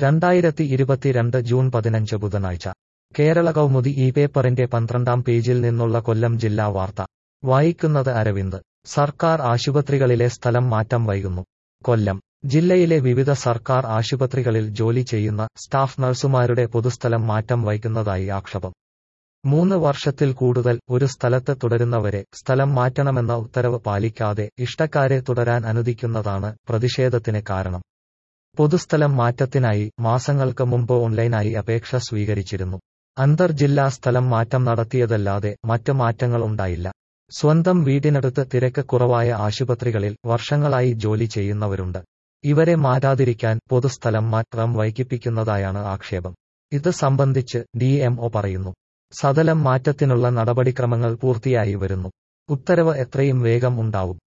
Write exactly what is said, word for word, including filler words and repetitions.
രണ്ടായിരത്തി ഇരുപത്തിരണ്ട് ജൂൺ പതിനഞ്ച് ബുധനാഴ്ച കേരള കൗമുദി ഈ പേപ്പറിന്റെ പന്ത്രണ്ടാം പേജിൽ നിന്നുള്ള കൊല്ലം ജില്ലാ വാർത്ത വായിക്കുന്നത് അരവിന്ദ്. സർക്കാർ ആശുപത്രികളിലെ സ്ഥലം മാറ്റം വൈകുന്നു. കൊല്ലം ജില്ലയിലെ വിവിധ സർക്കാർ ആശുപത്രികളിൽ ജോലി ചെയ്യുന്ന സ്റ്റാഫ് നഴ്സുമാരുടെ പൊതുസ്ഥലം മാറ്റം വൈകുന്നതായി ആക്ഷേപം. മൂന്ന് വർഷത്തിൽ കൂടുതൽ ഒരു സ്ഥലത്ത് തുടരുന്നവരെ സ്ഥലം മാറ്റണമെന്ന ഉത്തരവ് പാലിക്കാതെ ഇഷ്ടക്കാരെ തുടരാൻ അനുവദിക്കുന്നതാണ് പ്രതിഷേധത്തിന് കാരണം. പൊതുസ്ഥലം മാറ്റത്തിനായി മാസങ്ങൾക്ക് മുമ്പ് ഓൺലൈനായി അപേക്ഷ സ്വീകരിച്ചിരുന്നു. അന്തർജില്ലാ സ്ഥലം മാറ്റം നടത്തിയതല്ലാതെ മറ്റ് മാറ്റങ്ങൾ ഉണ്ടായില്ല. സ്വന്തം വീടിനടുത്ത് തിരക്ക് കുറവായ ആശുപത്രികളിൽ വർഷങ്ങളായി ജോലി ചെയ്യുന്നവരുണ്ട്. ഇവരെ മാറ്റാതിരിക്കാൻ പൊതുസ്ഥലം മാറ്റം വൈകിപ്പിക്കുന്നതായാണ് ആക്ഷേപം. ഇത് സംബന്ധിച്ച് ഡി എം ഒ പറയുന്നു. സഥലം മാറ്റത്തിനുള്ള നടപടിക്രമങ്ങൾ പൂർത്തിയായി വരുന്നു. ഉത്തരവ് എത്രയും വേഗം ഉണ്ടാവും.